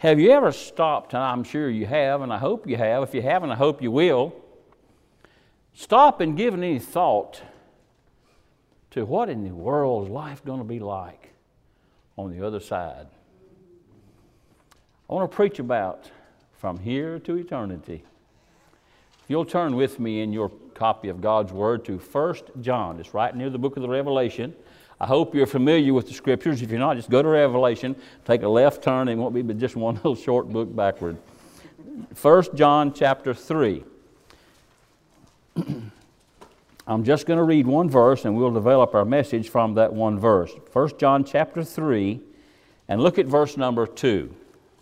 Have you ever stopped, and I'm sure you have, and I hope you have. If you haven't, I hope you will. Stop and give any thought to what in the world is life going to be like on the other side. I want to preach about from here to eternity. If you'll turn with me in your copy of God's Word to 1 John. It's right near the book of the Revelation. I hope you're familiar with the Scriptures. If you're not, just go to Revelation, take a left turn, and it won't be but just one little short book backward. 1 John chapter 3. I'm just going to read one verse, and we'll develop our message from that one verse. 1 John chapter 3, and look at verse number 2.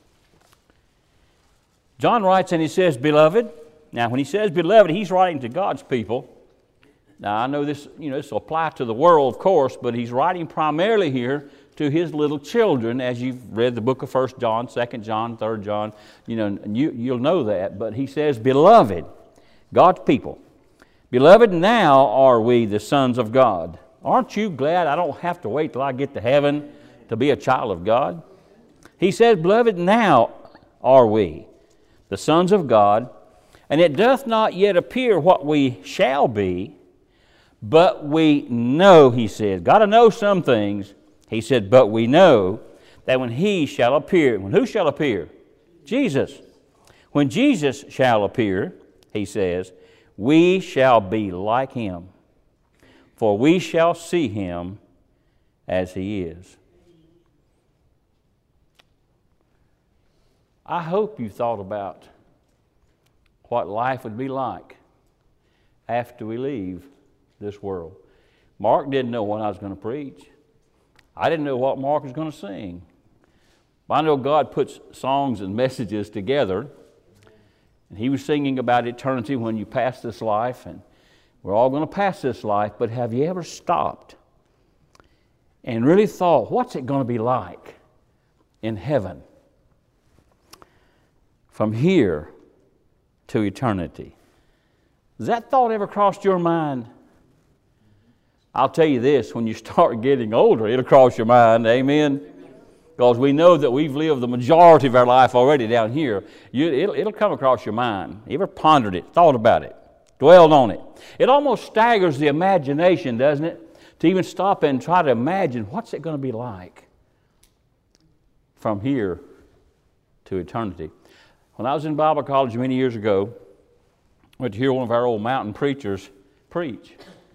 John writes, and he says, Beloved. Now, when he says beloved, he's writing to God's people. Now, I know this will apply to the world, of course, but he's writing primarily here to his little children, as you've read the book of 1 John, 2 John, 3 John. You'll know that. But he says, Beloved, God's people. Beloved, now are we the sons of God. Aren't you glad I don't have to wait till I get to heaven to be a child of God? He says, Beloved, now are we the sons of God, and it doth not yet appear what we shall be, but we know, he said. Got to know some things. He said, but we know that when he shall appear, when who shall appear? Jesus. When Jesus shall appear, he says, we shall be like him, for we shall see him as he is. I hope you thought about what life would be like after we leave this world. Mark didn't know what I was going to preach. I didn't know what Mark was going to sing. But I know God puts songs and messages together. And he was singing about eternity when you pass this life, and we're all going to pass this life, but have you ever stopped and really thought, what's it going to be like in heaven from here to eternity? Has that thought ever crossed your mind? I'll tell you this, when you start getting older, it'll cross your mind, amen? Because we know that we've lived the majority of our life already down here. It'll come across your mind. You ever pondered it, thought about it, dwelled on it? It almost staggers the imagination, doesn't it? To even stop and try to imagine what's it going to be like from here to eternity. When I was in Bible college many years ago, I went to hear one of our old mountain preachers preach.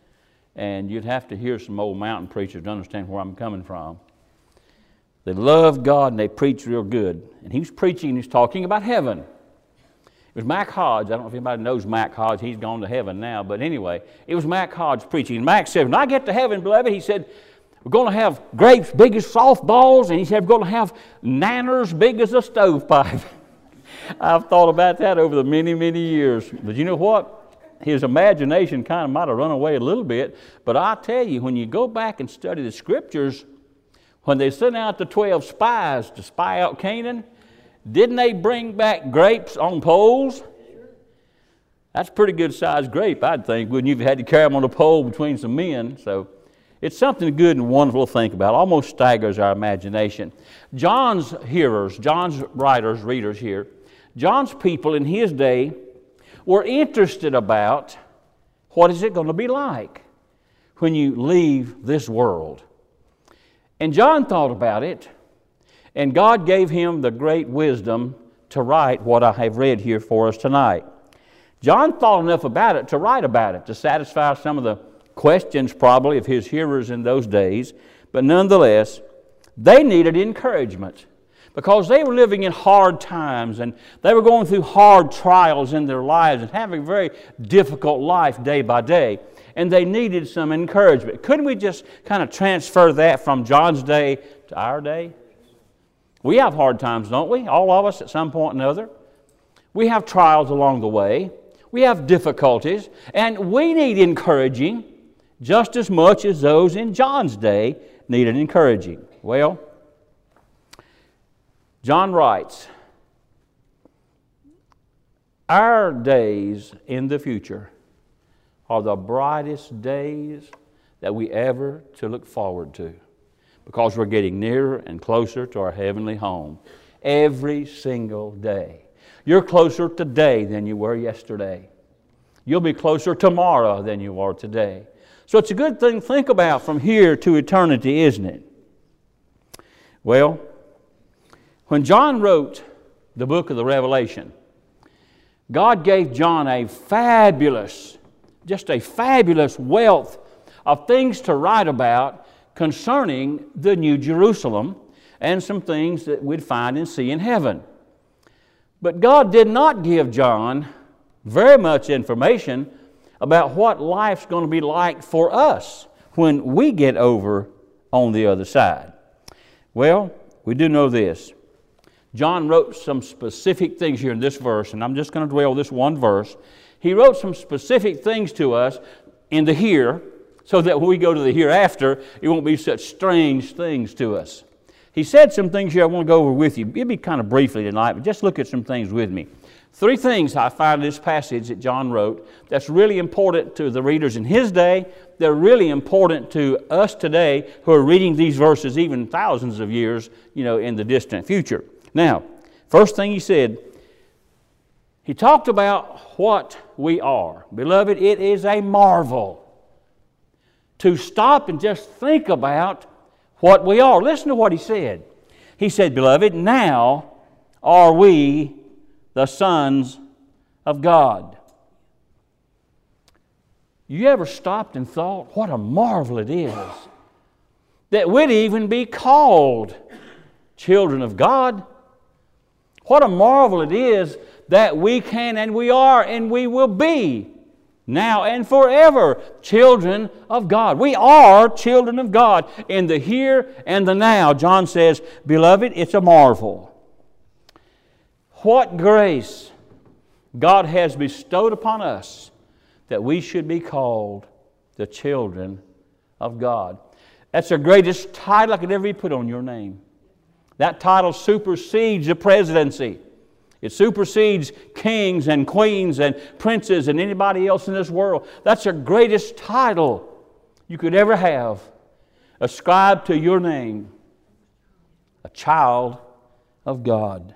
And you'd have to hear some old mountain preachers to understand where I'm coming from. They love God and they preach real good. And he was preaching and he was talking about heaven. It was Mac Hodge. I don't know if anybody knows Mac Hodge. He's gone to heaven now. But anyway, it was Mac Hodge preaching. And Mac said, when I get to heaven, beloved, he said, we're going to have grapes big as softballs. And he said, we're going to have nanners big as a stovepipe. I've thought about that over the many, many years. But you know what? His imagination kind of might have run away a little bit. But I tell you, when you go back and study the Scriptures, when they sent out the 12 spies to spy out Canaan, didn't they bring back grapes on poles? That's a pretty good sized grape, I'd think, wouldn't you, if you had to carry them on a pole between some men? So it's something good and wonderful to think about. Almost staggers our imagination. John's hearers, John's writers, readers here, John's people in his day were interested about what is it going to be like when you leave this world. And John thought about it, and God gave him the great wisdom to write what I have read here for us tonight. John thought enough about it to write about it, to satisfy some of the questions probably of his hearers in those days, but nonetheless, they needed encouragement because they were living in hard times and they were going through hard trials in their lives and having a very difficult life day by day. And they needed some encouragement. Couldn't we just kind of transfer that from John's day to our day? We have hard times, don't we? All of us at some point or another. We have trials along the way. We have difficulties. And we need encouraging just as much as those in John's day needed encouraging. Well, John writes, our days in the future are the brightest days that we ever to look forward to because we're getting nearer and closer to our heavenly home. every single day. You're closer today than you were yesterday. You'll be closer tomorrow than you are today. So it's a good thing to think about from here to eternity, isn't it? Well, when John wrote the book of the Revelation, God gave John a fabulous wealth of things to write about concerning the New Jerusalem and some things that we'd find and see in heaven. But God did not give John very much information about what life's going to be like for us when we get over on the other side. Well, we do know this. John wrote some specific things here in this verse, and I'm just going to dwell on this one verse. He wrote some specific things to us in the here, so that when we go to the hereafter, it won't be such strange things to us. He said some things here I want to go over with you. It'll be kind of briefly tonight, but just look at some things with me. 3 things I find in this passage that John wrote that's really important to the readers in his day. They're really important to us today who are reading these verses even thousands of years, in the distant future. Now, first thing he said, he talked about what we are. Beloved, it is a marvel to stop and just think about what we are. Listen to what he said. He said, beloved, now are we the sons of God. You ever stopped and thought, what a marvel it is that we'd even be called children of God? What a marvel it is that we can and we are and we will be now and forever children of God. We are children of God in the here and the now. John says, beloved, it's a marvel. What grace God has bestowed upon us that we should be called the children of God. That's the greatest title I could ever be put on your name. That title supersedes the presidency. It supersedes kings and queens and princes and anybody else in this world. That's the greatest title you could ever have ascribed to your name. A child of God.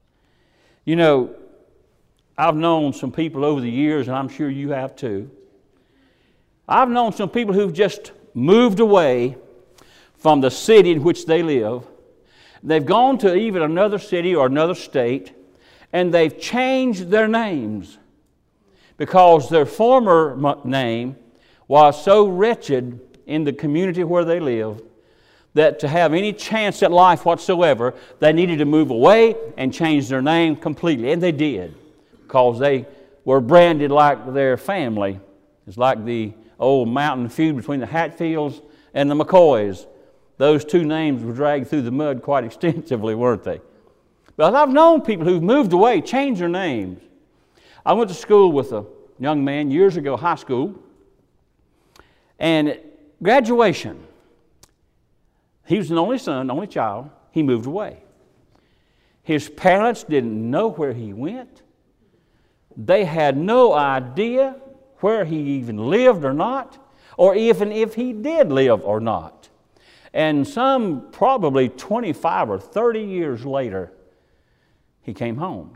I've known some people over the years, and I'm sure you have too. I've known some people who've just moved away from the city in which they live. They've gone to even another city or another state, and they've changed their names because their former name was so wretched in the community where they live that to have any chance at life whatsoever, they needed to move away and change their name completely. And they did, because they were branded like their family. It's like the old mountain feud between the Hatfields and the McCoys. Those 2 names were dragged through the mud quite extensively, weren't they? But I've known people who've moved away, changed their names. I went to school with a young man years ago, high school, and at graduation, he was an only son, only child. He moved away. His parents didn't know where he went. They had no idea where he even lived or not, or even if he did live or not. And some probably 25 or 30 years later, he came home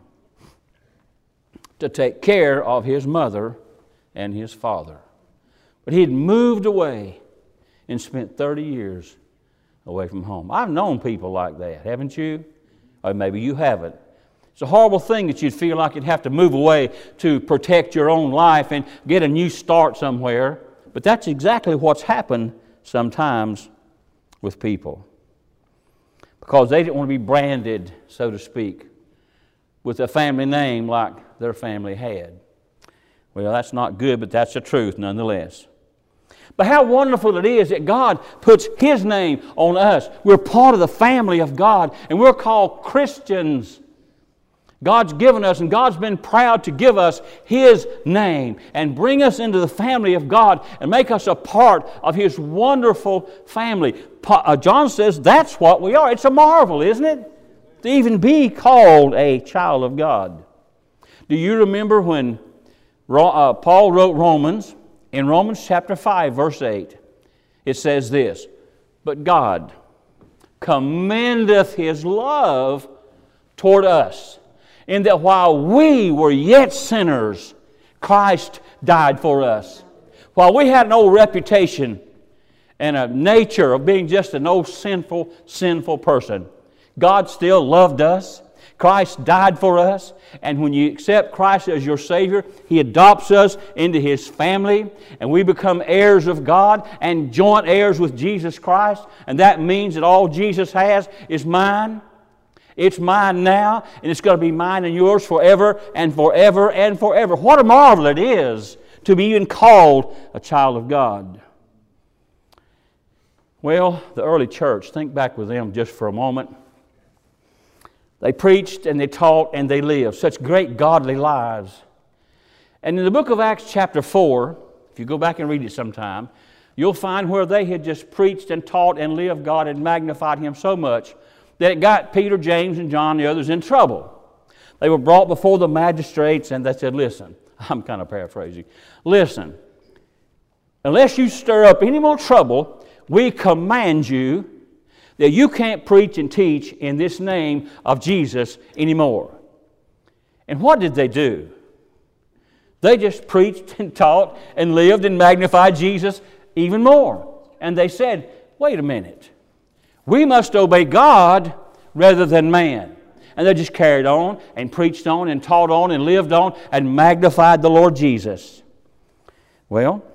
to take care of his mother and his father. But he had moved away and spent 30 years away from home. I've known people like that, haven't you? Or maybe you haven't. It's a horrible thing that you'd feel like you'd have to move away to protect your own life and get a new start somewhere. But that's exactly what's happened sometimes with people. Because they didn't want to be branded, so to speak, with a family name like their family had. Well, that's not good, but that's the truth nonetheless. But how wonderful it is that God puts His name on us. We're part of the family of God, and we're called Christians. God's given us, and God's been proud to give us His name and bring us into the family of God and make us a part of His wonderful family. John says that's what we are. It's a marvel, isn't it? To even be called a child of God. Do you remember when Paul wrote Romans? In Romans chapter 5, verse 8, it says this, "But God commendeth His love toward us, in that while we were yet sinners, Christ died for us. While we had an old reputation and a nature of being just an old sinful person, God still loved us. Christ died for us, and when you accept Christ as your Savior, He adopts us into His family, and we become heirs of God and joint heirs with Jesus Christ, and that means that all Jesus has is mine. It's mine now, and it's going to be mine and yours forever and forever and forever. What a marvel it is to be even called a child of God. Well, the early church, think back with them just for a moment. They preached and they taught and they lived such great godly lives. And in the book of Acts chapter 4, if you go back and read it sometime, you'll find where they had just preached and taught and lived God and magnified Him so much that it got Peter, James, and John and the others in trouble. They were brought before the magistrates and they said, listen, I'm kind of paraphrasing, listen, unless you stir up any more trouble, we command you that you can't preach and teach in this name of Jesus anymore. And what did they do? They just preached and taught and lived and magnified Jesus even more. And they said, wait a minute, we must obey God rather than man. And they just carried on and preached on and taught on and lived on and magnified the Lord Jesus. Well,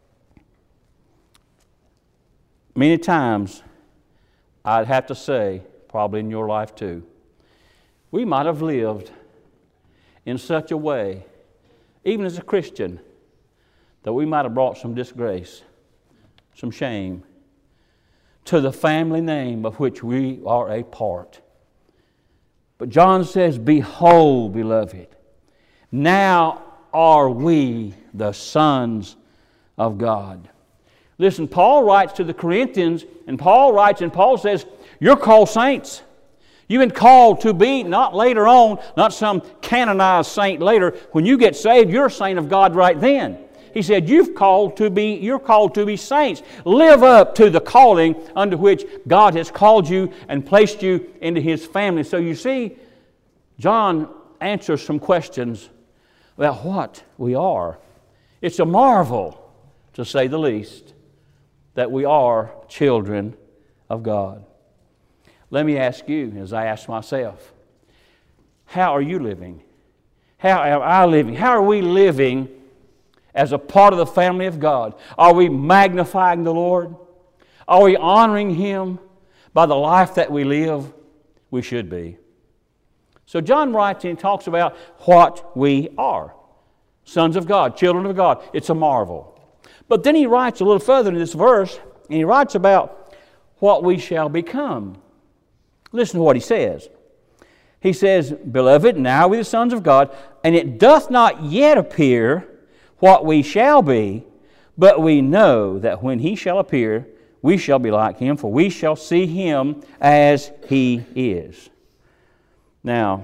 many times, I'd have to say, probably in your life too, we might have lived in such a way, even as a Christian, that we might have brought some disgrace, some shame, to the family name of which we are a part. But John says, behold, beloved, now are we the sons of God. Listen, Paul writes to the Corinthians, and Paul says, you're called saints. You've been called to be, not later on, not some canonized saint later. When you get saved, you're a saint of God right then. He said, you're called to be saints. Live up to the calling under which God has called you and placed you into His family. So you see, John answers some questions about what we are. It's a marvel, to say the least, that we are children of God. Let me ask you, as I ask myself, how are you living? How am I living? How are we living as a part of the family of God? Are we magnifying the Lord? Are we honoring Him by the life that we live? We should be. So John writes and talks about what we are. Sons of God, children of God. It's a marvel. But then he writes a little further in this verse, and he writes about what we shall become. Listen to what he says. He says, beloved, now we the sons of God, and it doth not yet appear what we shall be, but we know that when He shall appear, we shall be like Him, for we shall see Him as He is. Now,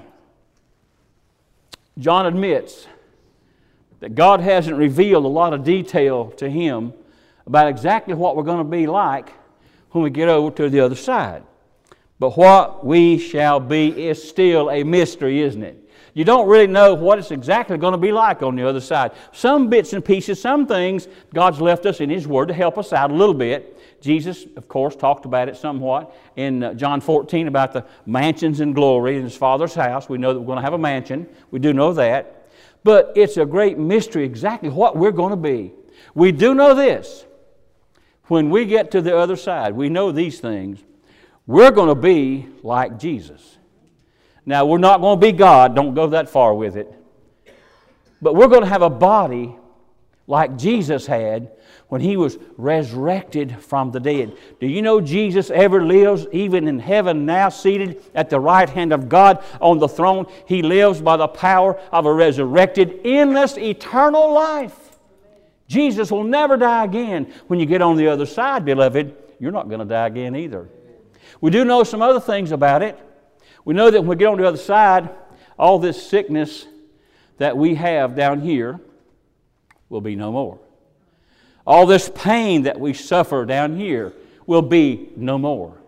John admits that God hasn't revealed a lot of detail to him about exactly what we're going to be like when we get over to the other side. But what we shall be is still a mystery, isn't it? You don't really know what it's exactly going to be like on the other side. Some bits and pieces, some things God's left us in His Word to help us out a little bit. Jesus, of course, talked about it somewhat in John 14 about the mansions and glory in His Father's house. We know that we're going to have a mansion. We do know that. But it's a great mystery exactly what we're going to be. We do know this. When we get to the other side, we know these things. We're going to be like Jesus. Now, we're not going to be God. Don't go that far with it. But we're going to have a body like Jesus had when He was resurrected from the dead. Do you know Jesus ever lives even in heaven now, seated at the right hand of God on the throne? He lives by the power of a resurrected, endless, eternal life. Jesus will never die again. When you get on the other side, beloved, you're not going to die again either. We do know some other things about it. We know that when we get on the other side, all this sickness that we have down here will be no more. All this pain that we suffer down here will be no more.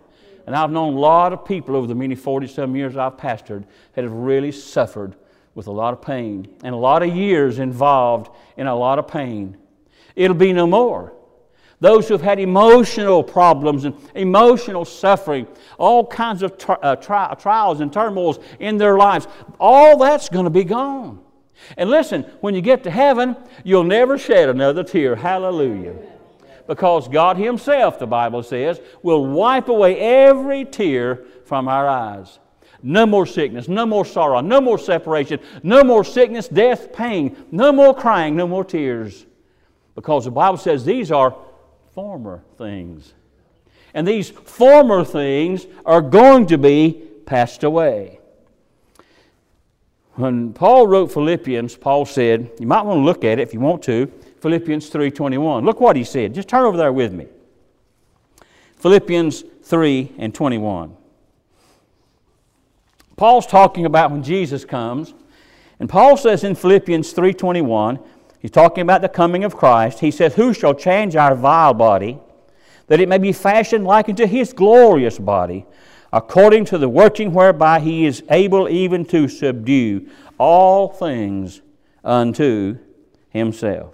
And I've known a lot of people over the many 40-some years I've pastored that have really suffered with a lot of pain and a lot of years involved in a lot of pain. It'll be no more. Those who have had emotional problems and emotional suffering, all kinds of trials and turmoils in their lives, all that's going to be gone. And listen, when you get to heaven, you'll never shed another tear. Hallelujah. Because God Himself, the Bible says, will wipe away every tear from our eyes. No more sickness, no more sorrow, no more separation, no more sickness, death, pain, no more crying, no more tears. Because the Bible says these are former things. And these former things are going to be passed away. When Paul wrote Philippians, Paul said, you might want to look at it if you want to, Philippians 3:21. Look what he said. Just turn over there with me. Philippians 3:21. Paul's talking about when Jesus comes. And Paul says in Philippians 3:21, he's talking about the coming of Christ. He says, who shall change our vile body, that it may be fashioned like unto His glorious body, according to the working whereby He is able even to subdue all things unto Himself.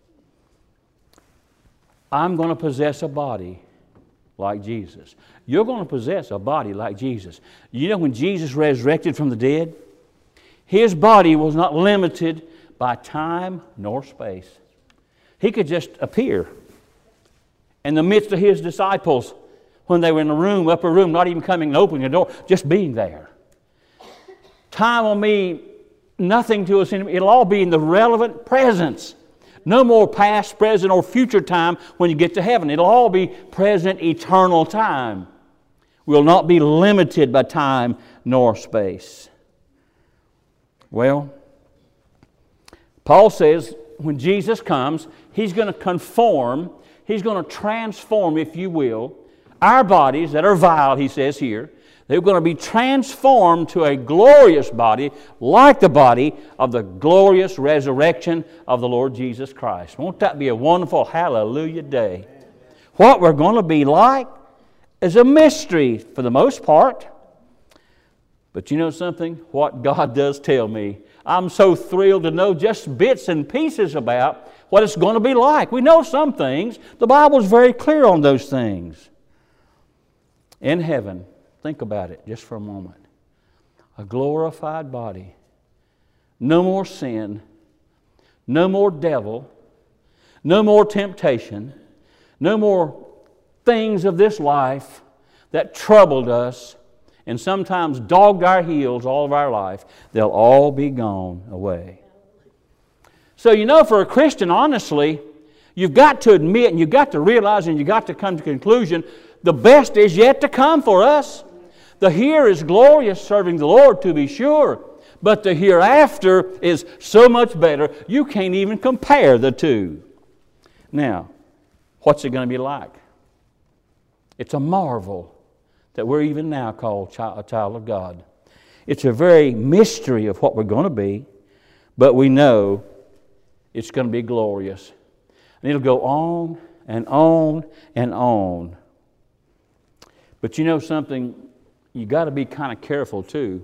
I'm going to possess a body like Jesus. You're going to possess a body like Jesus. You know when Jesus resurrected from the dead, His body was not limited by time nor space. He could just appear in the midst of His disciples when they were in a room, upper room, not even coming and opening the door, just being there. Time will mean nothing to us. It'll all be in the relevant presence. No more past, present, or future time when you get to heaven. It'll all be present, eternal time. We'll not be limited by time nor space. Well, Paul says when Jesus comes, He's going to conform, He's going to transform, if you will, our bodies that are vile, he says here. They're going to be transformed to a glorious body like the body of the glorious resurrection of the Lord Jesus Christ. Won't that be a wonderful hallelujah day? What we're going to be like is a mystery for the most part. But you know something? What God does tell me, I'm so thrilled to know just bits and pieces about what it's going to be like. We know some things. The Bible is very clear on those things. In heaven, think about it just for a moment. A glorified body. No more sin. No more devil. No more temptation. No more things of this life that troubled us and sometimes dogged our heels all of our life. They'll all be gone away. So you know, for a Christian, honestly, you've got to admit and you've got to realize and you've got to come to the conclusion the best is yet to come for us. The here is glorious, serving the Lord, to be sure. But the hereafter is so much better, you can't even compare the two. Now, what's it going to be like? It's a marvel that we're even now called a child of God. It's a very mystery of what we're going to be, but we know it's going to be glorious. And it'll go on and on and on. But you know something? You got to be kind of careful too.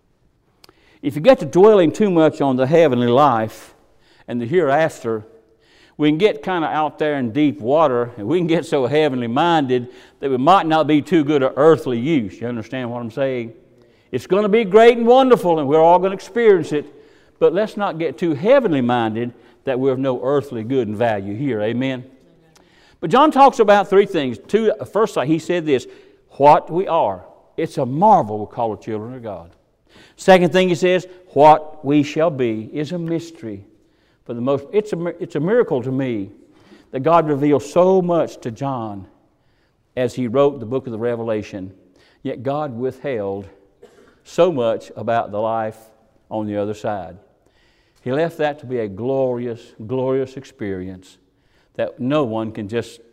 If you get to dwelling too much on the heavenly life and the hereafter, we can get kind of out there in deep water and we can get so heavenly minded that we might not be too good at earthly use. You understand what I'm saying? It's going to be great and wonderful and we're all going to experience it, but let's not get too heavenly minded that we're of no earthly good and value here. Amen? But John talks about three things. First, he said this, what we are. It's a marvel we're called the children of God. Second thing he says, what we shall be is a mystery. For the most, it's a miracle to me that God revealed so much to John as he wrote the book of the Revelation. Yet God withheld so much about the life on the other side. He left that to be a glorious, glorious experience that no one can just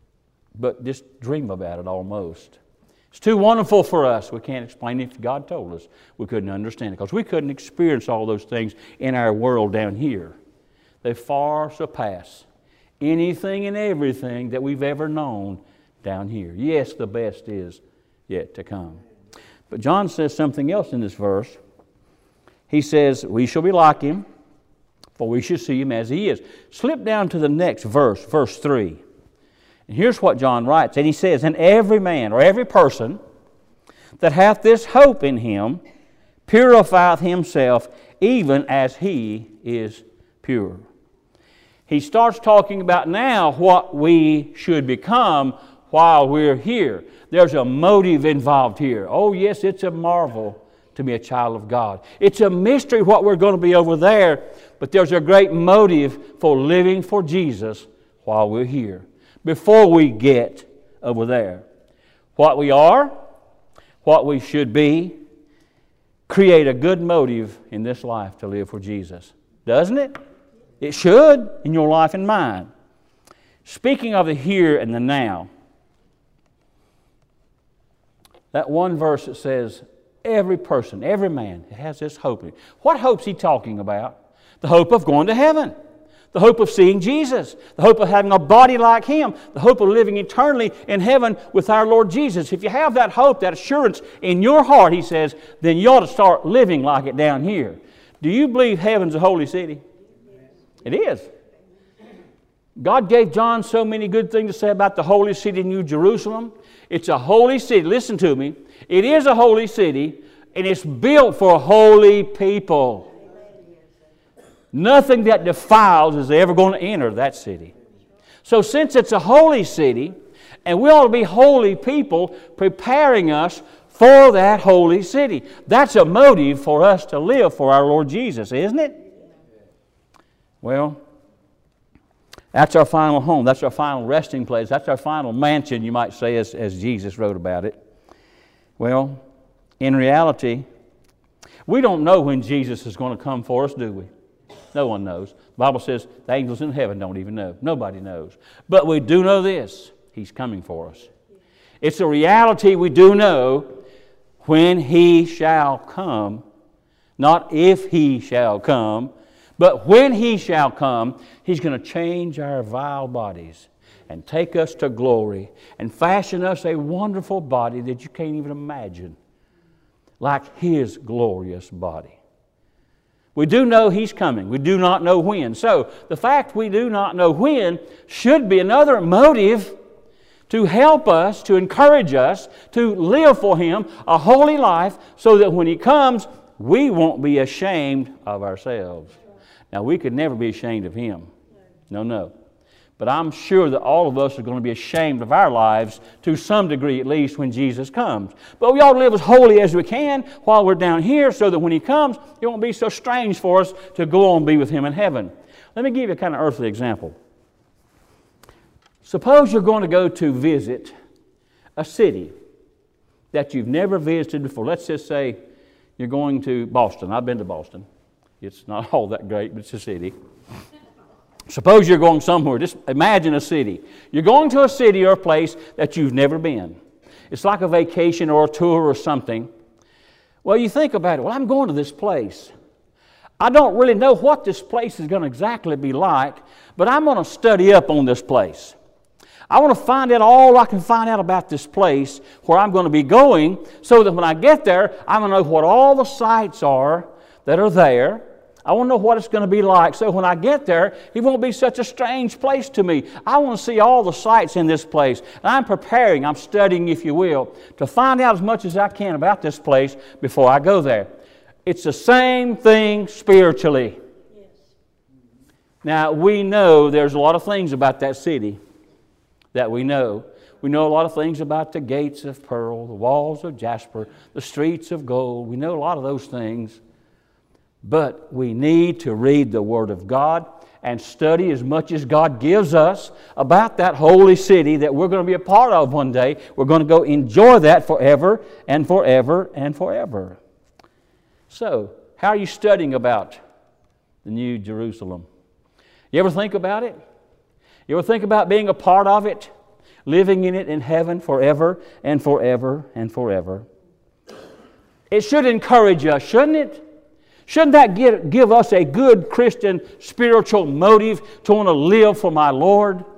dream about it almost. It's too wonderful for us. We can't explain it. If God told us, we couldn't understand it because we couldn't experience all those things in our world down here. They far surpass anything and everything that we've ever known down here. Yes, the best is yet to come. But John says something else in this verse. He says, we shall be like Him, for we shall see Him as He is. Slip down to the next verse, verse 3. And here's what John writes. And he says, and every man, or every person, that hath this hope in Him, purifieth himself, even as He is pure. He starts talking about now what we should become while we're here. There's a motive involved here. Oh yes, it's a marvel to be a child of God. It's a mystery what we're going to be over there, but there's a great motive for living for Jesus while we're here, before we get over there. What we are, what we should be, create a good motive in this life to live for Jesus. Doesn't it? It should in your life and mine. Speaking of the here and the now, that one verse that says, every person, every man has this hope. What hope's he talking about? The hope of going to heaven. The hope of seeing Jesus. The hope of having a body like Him. The hope of living eternally in heaven with our Lord Jesus. If you have that hope, that assurance in your heart, he says, then you ought to start living like it down here. Do you believe heaven's a holy city? It is. God gave John so many good things to say about the holy city, New Jerusalem. It's a holy city. Listen to me. It is a holy city, and it's built for holy people. Nothing that defiles is ever going to enter that city. So since it's a holy city, and we ought to be holy people preparing us for that holy city. That's a motive for us to live for our Lord Jesus, isn't it? Well, that's our final home. That's our final resting place. That's our final mansion, you might say, as Jesus wrote about it. Well, in reality, we don't know when Jesus is going to come for us, do we? No one knows. The Bible says the angels in heaven don't even know. Nobody knows. But we do know this. He's coming for us. It's a reality we do know when He shall come. Not if He shall come, but when He shall come, He's going to change our vile bodies and take us to glory and fashion us a wonderful body that you can't even imagine, like His glorious body. We do know He's coming. We do not know when. So the fact we do not know when should be another motive to help us, to encourage us to live for Him a holy life so that when He comes, we won't be ashamed of ourselves. Now, we could never be ashamed of Him. No. But I'm sure that all of us are going to be ashamed of our lives to some degree at least when Jesus comes. But we ought to live as holy as we can while we're down here so that when He comes, it won't be so strange for us to go on and be with Him in heaven. Let me give you a kind of earthly example. Suppose you're going to go to visit a city that you've never visited before. Let's just say you're going to Boston. I've been to Boston. It's not all that great, but it's a city. Suppose you're going somewhere. Just imagine a city. You're going to a city or a place that you've never been. It's like a vacation or a tour or something. Well, you think about it. Well, I'm going to this place. I don't really know what this place is going to exactly be like, but I'm going to study up on this place. I want to find out all I can find out about this place where I'm going to be going so that when I get there, I'm going to know what all the sights are that are there. I want to know what it's going to be like so when I get there, it won't be such a strange place to me. I want to see all the sights in this place. And I'm preparing, I'm studying, if you will, to find out as much as I can about this place before I go there. It's the same thing spiritually. Yes. Now, we know there's a lot of things about that city that we know. We know a lot of things about the gates of pearl, the walls of jasper, the streets of gold. We know a lot of those things. But we need to read the Word of God and study as much as God gives us about that holy city that we're going to be a part of one day. We're going to go enjoy that forever and forever and forever. So, how are you studying about the New Jerusalem? You ever think about it? You ever think about being a part of it? Living in it in heaven forever and forever and forever? It should encourage us, shouldn't it? Shouldn't that give us a good Christian spiritual motive to want to live for my Lord?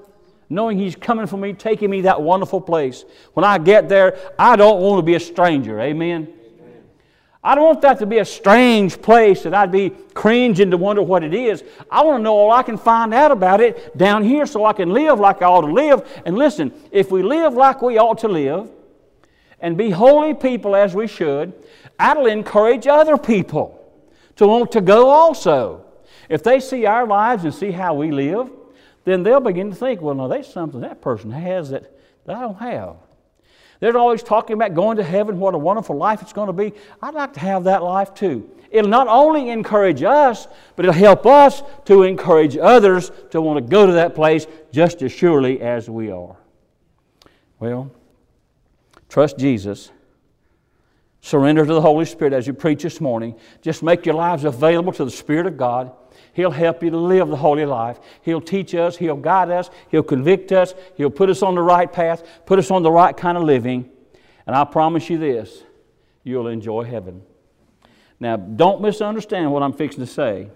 knowing He's coming for me, taking me to that wonderful place. When I get there, I don't want to be a stranger. Amen? I don't want that to be a strange place that I'd be cringing to wonder what it is. I want to know all I can find out about it down here so I can live like I ought to live. And listen, if we live like we ought to live and be holy people as we should, that'll encourage other people to want to go also. If they see our lives and see how we live, then they'll begin to think, well, no, there's something that person has that I don't have. They're always talking about going to heaven, what a wonderful life it's going to be. I'd like to have that life too. It'll not only encourage us, but it'll help us to encourage others to want to go to that place just as surely as we are. Well, trust Jesus. Surrender to the Holy Spirit as you preach this morning. Just make your lives available to the Spirit of God. He'll help you to live the holy life. He'll teach us. He'll guide us. He'll convict us. He'll put us on the right path, put us on the right kind of living. And I promise you this, you'll enjoy heaven. Now, don't misunderstand what I'm fixing to say.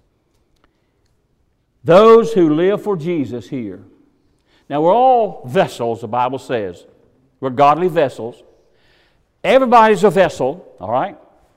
Those who live for Jesus here. Now, we're all vessels, the Bible says. We're godly vessels. Everybody's a vessel, all right?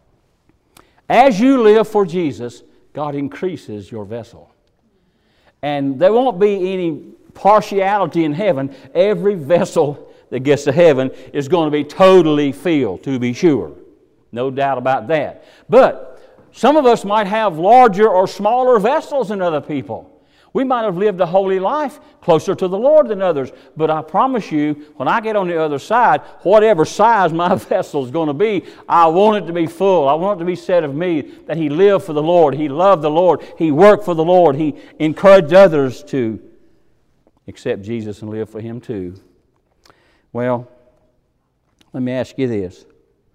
As you live for Jesus, God increases your vessel. And there won't be any partiality in heaven. Every vessel that gets to heaven is going to be totally filled, to be sure. No doubt about that. But some of us might have larger or smaller vessels than other people. We might have lived a holy life closer to the Lord than others. But I promise you, when I get on the other side, whatever size my vessel is going to be, I want it to be full. I want it to be said of me that he lived for the Lord. He loved the Lord. He worked for the Lord. He encouraged others to accept Jesus and live for Him too. Well, let me ask you this.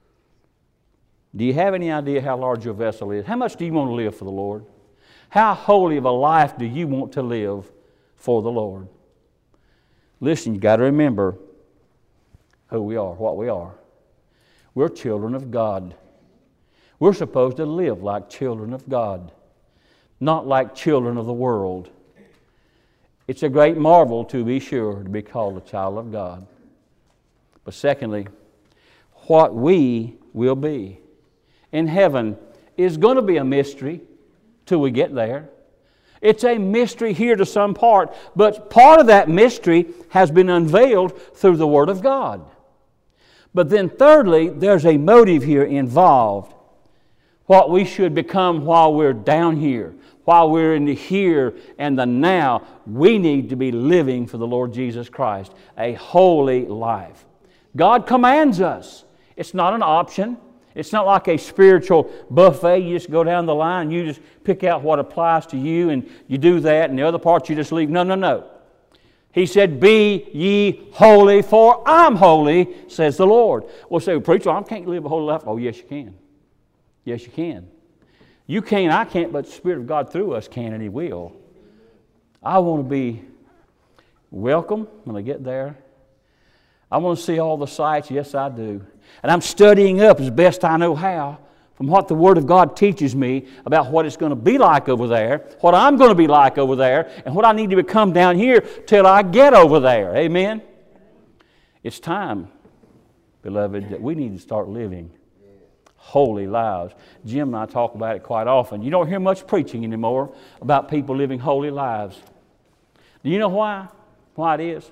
Do you have any idea how large your vessel is? How much do you want to live for the Lord? How holy of a life do you want to live for the Lord? Listen, you've got to remember who we are, what we are. We're children of God. We're supposed to live like children of God, not like children of the world. It's a great marvel, to be sure, to be called a child of God. But secondly, what we will be in heaven is going to be a mystery till we get there. It's a mystery here to some part, but part of that mystery has been unveiled through the Word of God. But then thirdly, there's a motive here involved. What we should become while we're down here, while we're in the here and the now, we need to be living for the Lord Jesus Christ, a holy life. God commands us. It's not an option. It's not like a spiritual buffet. You just go down the line and you just pick out what applies to you and you do that and the other parts you just leave. No, no, no. He said, "Be ye holy, for I'm holy, says the Lord." Well, say, "Preacher, I can't live a holy life." Oh, yes, you can. Yes, you can. You can't, I can't, but the Spirit of God through us can, and He will. I want to be welcome when I get there. I want to see all the sights. Yes, I do. And I'm studying up as best I know how from what the Word of God teaches me about what it's going to be like over there, what I'm going to be like over there, and what I need to become down here till I get over there. Amen? It's time, beloved, that we need to start living holy lives. Jim and I talk about it quite often. You don't hear much preaching anymore about people living holy lives. Do you know why? Why it is?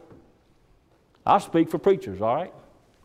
I speak for preachers, all right?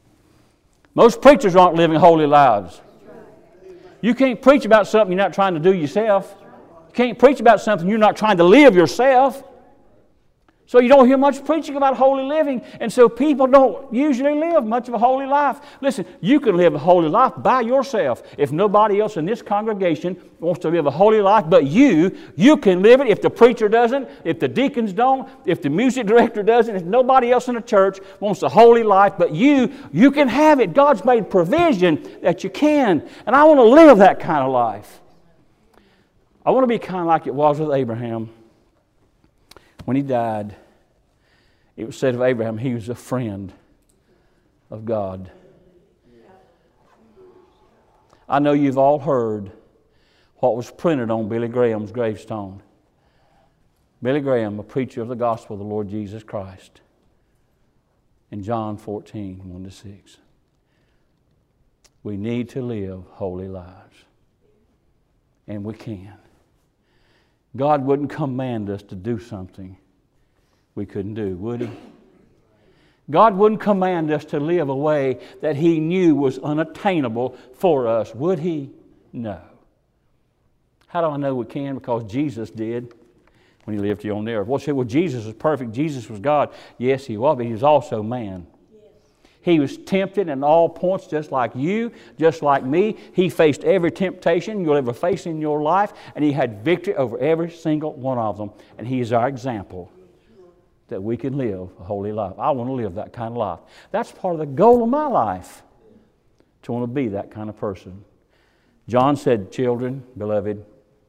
Most preachers aren't living holy lives. You can't preach about something you're not trying to do yourself. You can't preach about something you're not trying to live yourself. So you don't hear much preaching about holy living, and so people don't usually live much of a holy life. Listen, you can live a holy life by yourself. If nobody else in this congregation wants to live a holy life but you can live it. If the preacher doesn't, if the deacons don't, if the music director doesn't, if nobody else in the church wants a holy life but you can have it. God's made provision that you can, and I want to live that kind of life. I want to be kind of like it was with Abraham. When he died, it was said of Abraham, he was a friend of God. I know you've all heard what was printed on Billy Graham's gravestone. Billy Graham, a preacher of the gospel of the Lord Jesus Christ, in John 14, 1-6. We need to live holy lives. And we can. God wouldn't command us to do something we couldn't do, would He? God wouldn't command us to live a way that He knew was unattainable for us, would He? No. How do I know we can? Because Jesus did when He lived here on the earth. Well, say, well, Jesus was perfect. Jesus was God. Yes, He was, but He was also man. He was tempted in all points just like you, just like me. He faced every temptation you'll ever face in your life, and He had victory over every single one of them. And He is our example that we can live a holy life. I want to live that kind of life. That's part of the goal of my life, to want to be that kind of person. John said, children, beloved,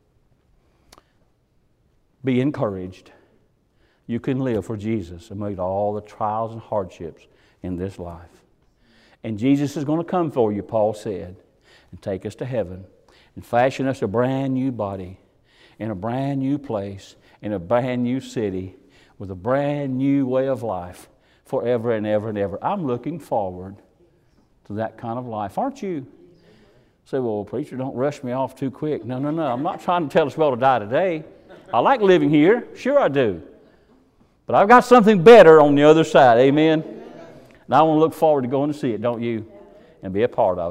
be encouraged. You can live for Jesus amid all the trials and hardships in this life. And Jesus is going to come for you, Paul said, and take us to heaven and fashion us a brand new body in a brand new place, in a brand new city, with a brand new way of life forever and ever and ever. I'm looking forward to that kind of life. Aren't you? Say, well, preacher, don't rush me off too quick. No. I'm not trying to tell us well to die today. I like living here. Sure I do. But I've got something better on the other side. Amen? And I want to look forward to going to see it, don't you? And be a part of it.